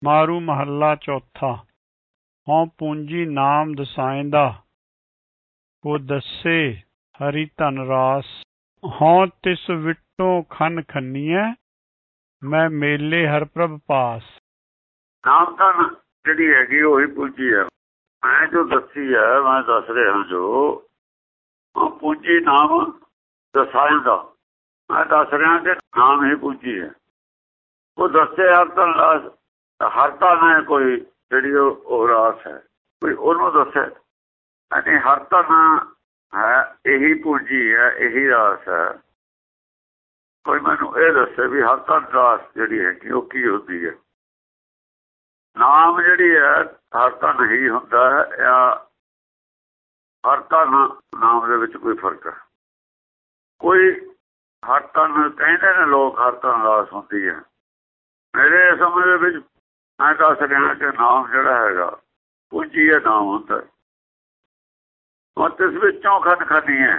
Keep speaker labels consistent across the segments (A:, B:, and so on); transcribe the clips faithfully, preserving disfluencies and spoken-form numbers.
A: मारू महला चौथा। हों पूंजी नाम दसाइंदा, को दसे हरि धन रास। हों तिस विटों खन खन्नीए, मैं मेले हर प्रभ पास।
B: नाम धन जिहड़ी हैगी ओही पूंजी है। मैं जो दसी है मैं दस रहा जो पूंजी नाम दसाइंदा, मैं दस रहा कि नाम ही पूंजी है। वो दसे हर धन रास, हर धन है कोई जिहड़ी ओह रास है, कोई ओनू दसे यानी हर धन है, यही पूंजी है, यही रास है। कोई मैनू ये दसे भी हर धन रास जिहड़ी हैगी ओह की होंदी है। नाम जिहड़ी है हर धन ही हुंदा है या हर धन नाम दे विच कोई फर्क है? कोई हर धन कहते हैं लोग, हर धन रास होंदी है। मेरे समझ दे विच मैं दस रहा कि नाम जिहड़ा हैगा पूंजी है, नाम होंदा है। और तिस विचों खन खनी है,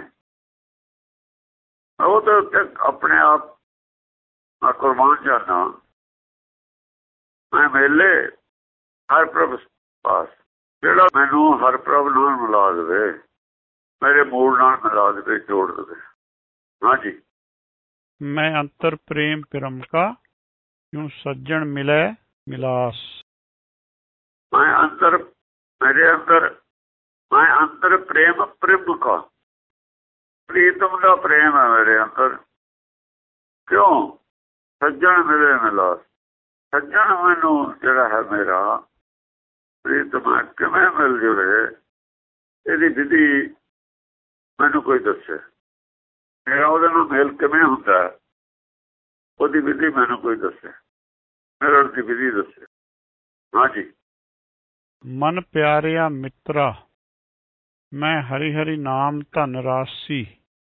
B: वो तो अपने आप मैं कुर्बान जाना। मैं मेले हर प्रभ पास, जिहड़ा मैनू हर प्रभ नाल मिला देवे, मेरे मूल नाल मिला देवे, जोड़ देवे। हाँ जी।
A: मैं अंतर प्रेम पिरम का, यूं सज्जन मिले मिलास।
B: मैं अंतर मेरे अंदर मैं अंतर प्रेम प्रिम का, प्रीतम का प्रेम है मेरे अंदर। क्यों? सज्जन मिले मिलास। सज्जन मैनू जिहड़ा है मेरा प्रीतम है, किवें मिल जावे इहदी विधि मैनू कोई दसे। मेरा उहदे नाल मेल किवें हुंदा है, उहदी विधि मैनू कोई दसे, मिलण दी विधि दसे। हाँ जी।
A: मन प्यारिया मित्रा, मैं हरि हरि नाम धन रासी।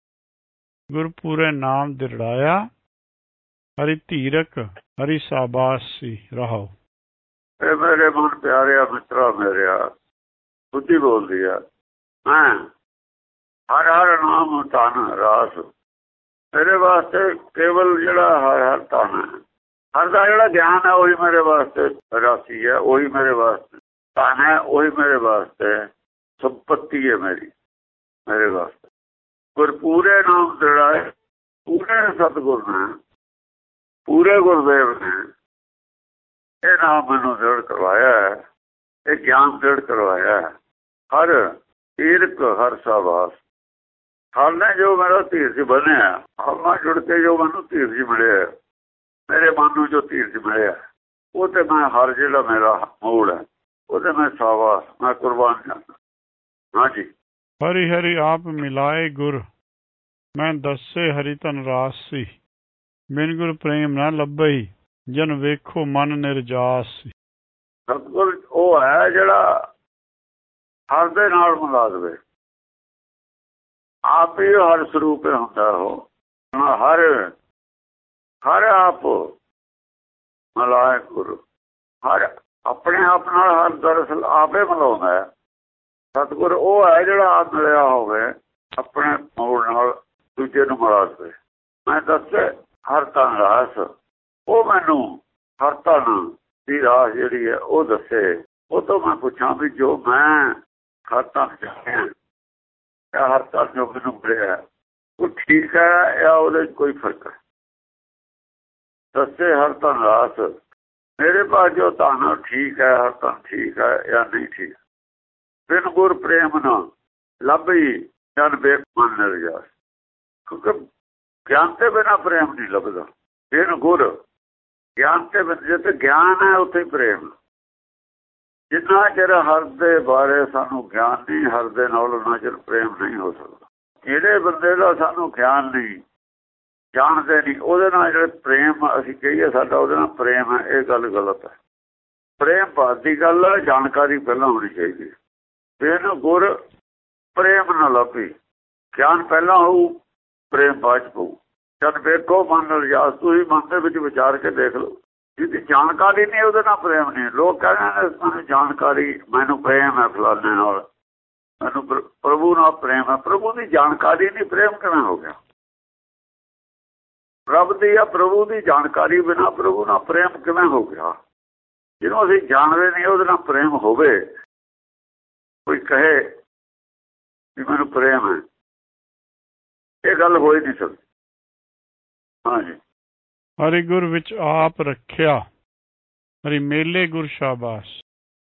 A: गुरपुरे नाम दिरड़ाया, हरि धीरक हरि शाबासी। रहो।
B: ए मेरे मन प्यारिया मित्रा मेरिया, बुद्धि बोलदी है, मैं हर हर नाम धन रास। मेरे वास्ते केवल जिहड़ा हर हर धन है, हर दा जिहड़ा ज्ञान है वही मेरे वास्ते राशि है, वही मेरे वास्ते धन है, वही मेरे वास्ते संपत्ति है मेरी, मेरे वास्ते। गुरपूरे नाम दिरड़ाए, पूरे सतगुर ने, पूरे गुरदेव ने ये नाम मैनू दृढ़ करवाया है, ये ज्ञान दृढ़ करवाया है। हर तीर्थ हर शाबाश, हर ने जो मेरा धीरज बनिया, हर नाल जुड़ के जो मैनू धीरज मिले, मेरे मन नूं जो धीरज मिले, वो तो मैं हर जिहड़ा मेरा मूल है वो तो मैं शाबाश, मैं कुर्बान जाना। हाँ जी।
A: हरि हरि आप मिलाए गुर, मैं दसे हरि धन रासी। बिन गुर प्रेम न लभई, जन वेखो मन निर्जासी।
B: सतगुर वो है जिहड़ा हर दे नाल मिला देवे। आप ही हर स्वरूप हुंदा हो, हर हर आप मिलाए गुरु, हर अपने आप नाल हर दरअसल आपे मिलाउंदा है। सतगुर वो है जिहड़ा आप मिलिया होवे अपने मूल नाल दूजे नूं मिला देवे। मैं दसे हर धन रास, वो मैनू हर धन दी रास जिहड़ी है वो दसे। वो तो मैं पुछां भी जो मैं हर धन चाहिया या हर धन जो मैनू मिलिया वो ठीक है या उहदे कोई फर्क है? दसे हर धन रास, मेरे पास जो धन ठीक है, हर धन ठीक है या नहीं ठीक। बिन गुर प्रेम न लभई, जन बेक मन निर्जास। क्योंकि ज्ञान के बिना प्रेम नहीं लभदा। बिन गुर, ज्ञान के बिना, जिथे ज्ञान है उत्थे प्रेम। जिन्ना चिर हर दे बारे सानू ज्ञान नहीं, हर दे नाल उन्ना चिर प्रेम नहीं हो सकता। जिहड़े बंदे दा सानू ज्ञान नहीं, जानते नहीं, ਉਹਦੇ ਨਾਲ ਜਿਹੜੇ प्रेम ਅਸੀਂ ਕਹੀਏ ਸਾਡਾ ਉਹਦੇ ਨਾਲ प्रेम है, ਇਹ ਗੱਲ गलत है। प्रेम बात की गल है, जानकारी पहला होनी चाहिए। बिन गुर प्रेम न लभी, ज्ञान पहला हो, प्रेम बाद च पऊ। जद वेखो मन निर्जास, तुसीं मन दे विच विचार के देख लो, जिहदी जानकारी नहीं ਉਹਦੇ ਨਾਲ प्रेम नहीं। लोग कहते हैं मैनूं जानकारी, मैनूं प्रेम है फलाने नाल, मैनूं प्रभु नाल प्रेम है। प्रभु की जानकारी नहीं, प्रेम किवें हो गया? रब दी या प्रभु की जानकारी बिना प्रभु ना प्रेम किवें हो गया? ਜਿਹਨੂੰ ਅਸੀਂ ਜਾਣਦੇ ਨਹੀਂ ਉਹਦੇ ਨਾਲ ਪ੍ਰੇਮ ਹੋਵੇ, ਕੋਈ ਕਹੇ ਵੀ ਮੈਨੂੰ ਪ੍ਰੇਮ ਹੈ, ਇਹ ਗੱਲ ਹੋ ਹੀ ਨਹੀਂ ਸਕਦੀ। ਹਾਂਜੀ।
A: ਹਰਿ ਗੁਰ ਵਿੱਚ ਆਪ ਰੱਖਿਆ, ਹਰਿ ਮੇਲੇ ਗੁਰ ਸ਼ਾਬਾਸ਼।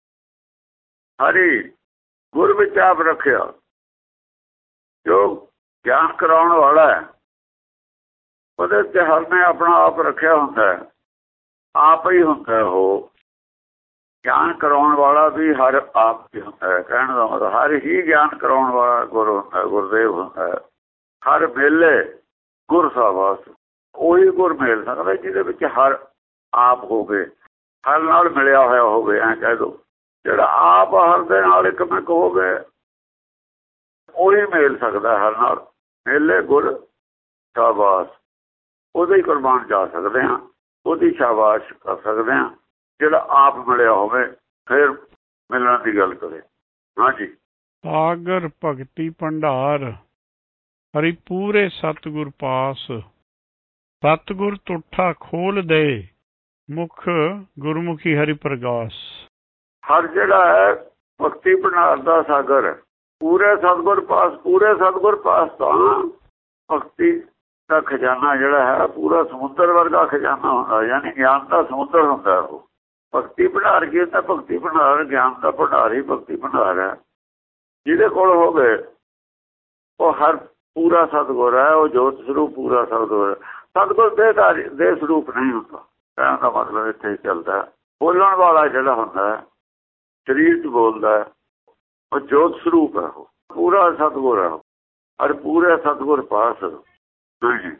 B: ਹਰੀ ਗੁਰ ਵਿੱਚ ਆਪ ਰੱਖਿਆ, ਜੋ ਗਿਆਨ ਕਰਾਉਣ ਵਾਲਾ ਹੈ ਉਹਦੇ ਤੇ ਹਰ ਨੇ ਆਪਣਾ ਆਪ ਰੱਖਿਆ ਹੁੰਦਾ ਹੈ, ਆਪ ਹੀ ਹੁੰਦਾ ਉਹ। ਗਿਆਨ ਕਰਾਉਣ ਵਾਲਾ ਵੀ ਹਰ ਆਪ ਹੀ ਹੁੰਦਾ ਹੈ। ਕਹਿਣ ਦਾ ਮਤਲਬ ਹਰ ਹੀ ਗਿਆਨ ਕਰਾਉਣ ਵਾਲਾ ਗੁਰ ਹੁੰਦਾ, ਗੁਰਦੇਵ ਹੁੰਦਾ ਹੈ। ਹਰ ਮੇਲੇ ਗੁਰ ਸ਼ਾਬਾਸ਼, ਉਹੀ ਗੁਰ ਮਿਲ ਸਕਦਾ ਜਿਹਦੇ ਵਿੱਚ ਹਰ ਆਪ ਹੋਵੇ, ਹਰ ਨਾਲ ਮਿਲਿਆ ਹੋਇਆ ਹੋਵੇ। ਐਂ ਕਹਿ ਦੋ ਜਿਹੜਾ ਆਪ ਹਰ ਦੇ ਨਾਲ ਇੱਕ ਮਿਕ ਹੋਵੇ ਉਹੀ ਮਿਲ ਸਕਦਾ ਹਰ ਨਾਲ। ਮੇਲੇ ਗੁਰ ਸ਼ਾਬਾਸ਼, ਉਹਦੇ ਹੀ ਕੁਰਬਾਨ ਜਾ ਸਕਦੇ ਹਾਂ, ਉਹਦੀ ਸ਼ਾਬਾਸ਼ ਕਰ ਸਕਦੇ ਹਾਂ ਜਿਹੜਾ ਆਪ ਮਿਲਿਆ ਹੋਵੇ, ਫਿਰ ਮਿਲਣ ਦੀ ਗੱਲ ਕਰੇ। ਹਾਂਜੀ।
A: ਸਾਗਰ ਭਗਤੀ ਭੰਡਾਰ, ਹਰੀ ਪੂਰੇ ਸਤਿਗੁਰ ਪਾਸ। ਸਤਿਗੁਰ ਤੁਠਾ ਖੋਲ ਦੇ, ਮੁਖ ਗੁਰਮੁਖੀ ਹਰੀ ਪ੍ਰਗਾਸ।
B: ਹਰ ਜਿਹੜਾ ਹੈ ਭਗਤੀ ਭੰਡਾਰ ਦਾ ਸਾਗਰ, ਪੂਰੇ ਸਤਿਗੁਰ ਪਾਸ। ਪੂਰੇ ਸਤਿਗੁਰ ਪਾਸ ਤਾਂ ਭਗਤੀ ਦਾ ਖਜ਼ਾਨਾ ਜਿਹੜਾ ਹੈ ਪੂਰਾ ਸਮੁੰਦਰ ਵਰਗਾ ਖਜ਼ਾਨਾ ਹੁੰਦਾ, ਯਾਨੀ ਗਿਆਨ ਦਾ ਸਮੁੰਦਰ ਹੁੰਦਾ ਉਹ। ਭਗਤੀ ਭੰਡਾਰ ਕੀ ਹੁੰਦਾ? ਭਗਤੀ ਭੰਡਾਰ ਗਿਆਨ ਦਾ ਭੰਡਾਰ ਹੀ ਭਗਤੀ ਭੰਡਾਰ ਹੈ। ਜਿਹਦੇ ਕੋਲ ਹੋਵੇ ਉਹ ਹਰ ਪੂਰਾ ਸਤਿਗੁਰ ਹੈ, ਉਹ ਜੋਤ ਸਰੂਪ ਪੂਰਾ ਸਤਿਗੁਰ ਹੈ। ਸਤਿਗੁਰ ਦੇਹਧਾਰੀ ਦੇ ਸਰੂਪ ਨਹੀਂ ਹੁੰਦਾ, ਕਹਿਣ ਦਾ ਮਤਲਬ ਇੱਥੇ ਹੀ ਚੱਲਦਾ। ਬੋਲਣ ਵਾਲਾ ਜਿਹੜਾ ਹੁੰਦਾ ਸਰੀਰ 'ਚ ਬੋਲਦਾ ਉਹ ਜੋਤ ਸਰੂਪ ਹੈ, ਉਹ ਪੂਰਾ ਸਤਿਗੁਰ ਹੈ। ਔਰ ਪੂਰੇ ਸਤਿਗੁਰ ਪਾਸ। ਹਾਂਜੀ।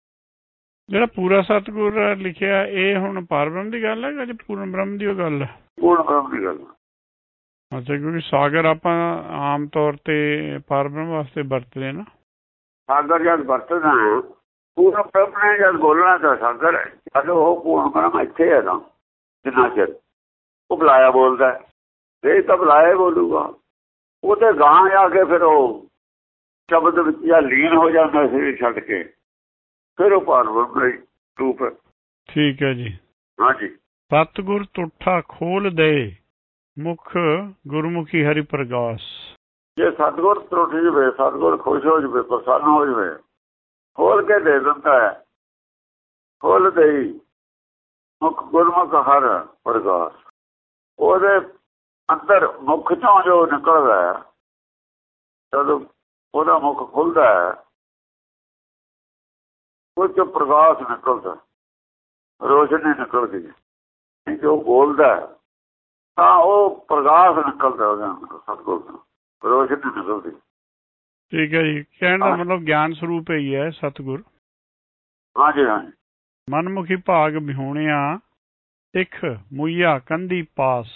A: ਜਿਹੜਾ ਪੂਰਾ ਸਤਿਗੁਰ ਲਿਖਿਆ ਇਹ ਹੁਣ ਪਰਬ੍ਰਹਮ ਦੀ ਗੱਲ ਹੈ ਜਾਂ ਪੂਰਨ ਬ੍ਰਹਮ ਦੀ ਉਹ ਗੱਲ ਹੈ?
B: ਪੂਰਨ ਬ੍ਰਹਮ ਦੀ ਗੱਲ।
A: ਅੱਛਾ, ਕਿਉਂਕਿ ਸਾਗਰ ਆਪਾਂ ਆਮ ਤੌਰ ਤੇ ਪਰਬ੍ਰਹਮ ਵਾਸਤੇ ਵਰਤਦੇ ਨਾ।
B: ਸਾਗਰ ਜਦ ਵਰਤਦਾ ਹੈ ਪੂਰਨ ਬ੍ਰਹਮ ਨੇ ਜਦ ਬੋਲਣਾ ਤਾਂ ਸਾਗਰ ਹੈ, ਜਦ ਉਹ ਪੂਰਨ ਬ੍ਰਹਮ ਇੱਥੇ ਹੈ ਨਾ, ਜਿੰਨਾ ਚਿਰ ਉਹ ਬੁਲਾਇਆ ਬੋਲਦਾ ਇਹ ਤਾਂ ਬੁਲਾਇਆ ਬੋਲੂਗਾ। ਉਹ ਤੇ ਗਾਂ ਜਾ ਕੇ ਫਿਰ ਉਹ ਸ਼ਬਦ ਵਿੱਚ ਜਾਂ ਲੀਨ ਹੋ ਜਾਂਦਾ ਸਰੀਰ ਛੱਡ ਕੇ, ਫਿਰ ਉਹ ਪਰਬ੍ਰਹਮ ਦਾ ਰੂਪ ਹੈ।
A: ਠੀਕ ਹੈ ਜੀ।
B: ਹਾਂਜੀ।
A: ਸਤਿਗੁਰ ਤੁਠਾ ਖੋਲ ਦੇ, ਮੁਖ ਗੁਰਮੁਖੀ ਹਰੀ ਪ੍ਰਗਾਸ।
B: ਜੇ ਸਤਿਗੁਰ ਟੁੱਟ ਜਾਵੇ, ਸਤਿਗੁਰ ਖੁਸ਼ ਹੋ ਜਾਵੇ, ਪ੍ਰਸੰਨ ਹੋ ਜਾਵੇ, ਖੋਲ ਕੇ ਦੇ ਦਿੰਦਾ ਹੈ। ਖੋਲ ਦੇ ਮੁਖ ਗੁਰਮੁਖ ਹਰ ਪ੍ਰਗਾਸ। ਉਹਦੇ ਅੰਦਰ ਮੁਖ ਚੋਂ ਜੋ ਨਿਕਲਦਾ ਹੈ, ਜਦੋਂ ਉਹਦਾ ਮੁਖ ਖੁੱਲਦਾ ਹੈ ਉਹ ਚੋਂ ਪ੍ਰਕਾਸ਼ ਨਿਕਲਦਾ, ਰੋਸ਼ਨੀ ਨਿਕਲਦੀ ਹੈ। ਜੋ ਬੋਲਦਾ ਤਾਂ ਉਹ ਪ੍ਰਕਾਸ਼ ਨਿਕਲਦਾ ਉਹਦੇ ਅੰਦਰ, ਸਤਿਗੁਰ ਦਾ ਰੋਸ਼ਨੀ ਨਿਕਲਦੀ।
A: ਠੀਕ ਹੈ ਜੀ। ਕਹਿਣ ਦਾ ਮਤਲਬ ਗਿਆਨ ਸਰੂਪ ਹੀ ਹੈ ਸਤਿਗੁਰ।
B: ਹਾਂਜੀ ਹਾਂਜੀ।
A: ਮਨਮੁਖੀ ਭਾਗ ਵਿਹੂਣਿਆ, ਤਿਖ ਮੁਈਆ ਕੰਧੀ ਪਾਸ।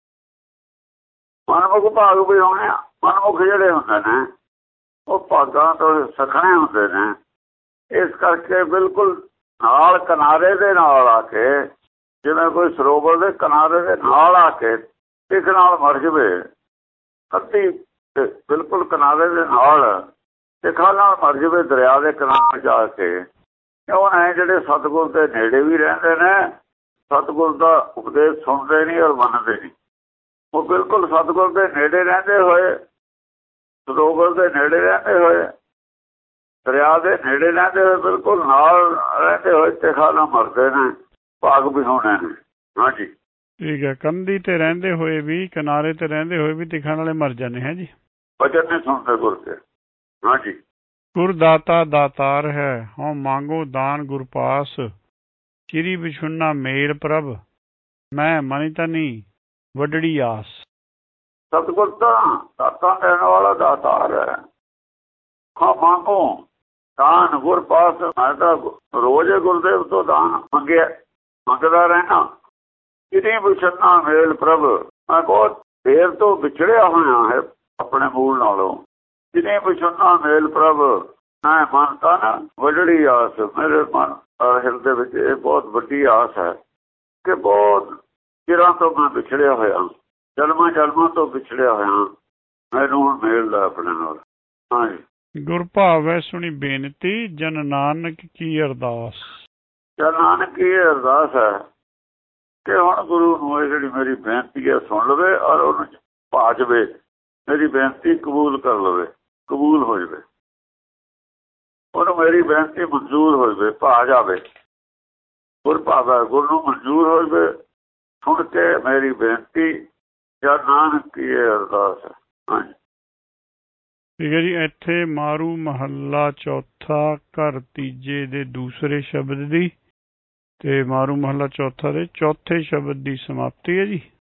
B: ਮਨਮੁਖ ਭਾਗ ਵਿਹੂਣਿਆ, ਮਨਮੁਖ ਜਿਹੜੇ ਹੁੰਦੇ ਨੇ ਉਹ ਭਾਗਾਂ ਤੋਂ ਸਖਣੇ ਹੁੰਦੇ ਨੇ। ਇਸ ਕਰਕੇ ਬਿਲਕੁਲ ਨਾਲ ਕਿਨਾਰੇ ਦੇ ਨਾਲ ਆ ਕੇ, ਜਿਵੇਂ ਕੋਈ ਸਰੋਵਰ ਦੇ ਕਿਨਾਰੇ ਦੇ ਨਾਲ ਆ ਕੇ ਤਿਖ ਨਾਲ ਮਰ ਜਾਵੇ, ਅੱਧੀ ਬਿਲਕੁਲ ਕਿਨਾਰੇ ਦੇ ਨਾਲ ਤਿਖਾਂ ਨਾਲ ਮਰ ਜਾਵੇ ਦਰਿਆ ਦੇ ਕਿਨਾਰੇ ਜਾ ਕੇ, ਉਹ ਨੇ ਜਿਹੜੇ ਸਤਿਗੁਰ ਦੇ ਨੇੜੇ ਵੀ ਰਹਿੰਦੇ ਨੇ, ਸਤਿਗੁਰ ਦਾ ਉਪਦੇਸ਼ ਸੁਣਦੇ ਨਹੀਂ ਔਰ ਮੰਨਦੇ ਨਹੀਂ। ਉਹ ਬਿਲਕੁਲ ਸਤਿਗੁਰ ਦੇ ਨੇੜੇ ਰਹਿੰਦੇ ਹੋਏ, ਸਰੋਵਰ ਦੇ ਨੇੜੇ ਰਹਿੰਦੇ ਹੋਏ, ਦਰਿਆ ਦੇ ਨੇੜੇ ਰਹਿੰਦੇ ਹੋਏ, ਬਿਲਕੁਲ ਨਾਲ ਰਹਿੰਦੇ ਹੋਏ ਤਿਖਾਂ ਨਾਲ ਮਰਦੇ ਨੇ, ਭਾਗ ਵਿਹੂਣੇ ਨੇ। ਹਾਂਜੀ।
A: ਠੀਕ ਹੈ। ਕੰਧੀ ਤੇ ਰਹਿੰਦੇ ਹੋਏ ਵੀ, ਕਿਨਾਰੇ ਤੇ ਰਹਿੰਦੇ ਹੋਏ ਵੀ ਤਿਖਾਂ ਨਾਲੇ ਮਰ ਜਾਂਦੇ ਹੈ ਜੀ।
B: ਵਚਨ ਨਹੀਂ ਸੁਣਦੇ ਗੁਰ ਕੇ। ਹਾਂਜੀ।
A: ਗੁਰ ਦਾਤਾ ਦਾਤਾਰ ਹੈ, ਹਉ ਮੰਗੋ ਦਾਨ ਗੁਰ ਪਾਸ। ਚਿਰੀ ਵਿਛੁੰਨਾ ਮੇਲ ਪ੍ਰਭ, ਮੈਂ ਮਨਿ ਤਨੀ ਵੱਡੜੀ ਆਸ।
B: ਸਤਿਗੁਰ ਤਾਂ ਦਾਤਾਂ ਦੇਣ ਵਾਲਾ ਦਾਤਾਰ ਹੈ। ਹਾਂ ਮੰਗੋ ਦਾਨ ਗੁਰ ਪਾਸ। ਮੈਂ ਤਾਂ ਰੋਜ਼ ਗੁਰਦੇਵ ਤੋਂ ਦਾਨ ਮੰਗਿਆ, ਮੰਗਦਾ ਰਹਿਣਾ। ਚਿਰੀ ਵਿਛੁੰਨਾ ਮੇਲ ਪ੍ਰਭ, ਮੈਂ ਬਹੁਤ ਦੇਰ ਤੋਂ ਵਿਛੜਿਆ ਹੋਇਆ ਹੈ ਆਪਣੇ ਮੂਲ ਨਾਲੋਂ। ਜਿਨੇ ਵਿਛੁੰਨਾ ਮੇਲ ਪ੍ਰਭ, ਮੈਂ ਮਨ ਤਨ ਵੱਡੜੀ ਆਸ। ਮੇਰੇ ਮਨ ਹਿਰਦੇ ਵਿੱਚ ਇਹ ਬਹੁਤ ਵੱਡੀ ਆਸ ਹੈ ਕਿ ਬਹੁਤ ਚਿਰਾਂ ਤੋਂ ਮੈਂ ਵਿਛੜਿਆ ਹੋਇਆ, ਜਨਮਾਂ ਜਨਮਾਂ ਤੋਂ ਵਿਛੜਿਆ ਹੋਇਆ, ਮੈਨੂੰ ਹੁਣ ਮਿਲਦਾ ਆਪਣੇ ਨਾਲ। ਹਾਂਜੀ।
A: ਗੁਰ ਭਾਵੈ ਸੁਣੀ ਬੇਨਤੀ, ਜਨ ਨਾਨਕ ਕੀ ਅਰਦਾਸ।
B: ਜਨ ਨਾਨਕ ਕੀ ਅਰਦਾਸ ਹੈ ਕਿ ਹੁਣ ਗੁਰੂ ਨੂੰ ਇਹ ਜਿਹੜੀ ਮੇਰੀ ਬੇਨਤੀ ਹੈ ਸੁਣ ਲਵੇ ਔਰ ਉਹਨੂੰ ਭਾ ਜਾਵੇ, ਮੇਰੀ ਬੇਨਤੀ ਕਬੂਲ ਕਰ ਲਵੇ, ਕਬੂਲ ਹੋ ਜਾਵੇ, ਉਹਨੂੰ ਮੇਰੀ ਬੇਨਤੀ ਮਨਜ਼ੂਰ ਹੋ ਜਾਵੇ, ਭਾ ਜਾਵੇ। ਗੁਰ ਭਾਵੈ, ਗੁਰ ਨੂੰ ਮਨਜ਼ੂਰ ਹੋ ਜਾਵੇ ਸੁਣ ਕੇ ਮੇਰੀ ਬੇਨਤੀ, ਜਾਂ ਨਾਨਕ ਕੀ ਅਰਦਾਸ। ਹਾਂਜੀ
A: ਠੀਕ ਹੈ ਜੀ। ਇੱਥੇ ਮਾਰੂ ਮਹੱਲਾ ਚੌਥਾ ਘਰ ਤੀਜੇ ਦੇ ਦੂਸਰੇ ਸ਼ਬਦ ਦੀ ਤੇ ਮਾਰੂ ਮਹੱਲਾ ਚੌਥਾ ਦੇ ਚੌਥੇ ਸ਼ਬਦ ਦੀ ਸਮਾਪਤੀ ਹੈ ਜੀ।